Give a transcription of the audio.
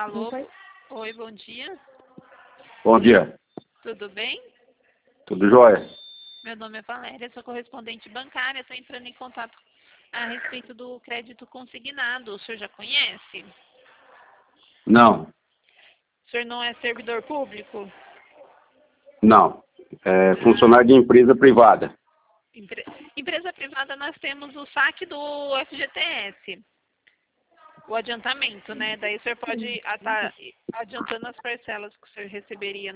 Alô? Oi, bom dia. Bom dia. Tudo bem? Tudo jóia? Meu nome é Valéria, sou correspondente bancária. Estou entrando em contato a respeito do crédito consignado. O senhor já conhece? Não. O senhor não é servidor público? Não. É funcionário de empresa privada. Empresa privada, nós temos o saque do FGTS. O adiantamento, né? Daí o senhor pode estar adiantando as parcelas que o senhor receberia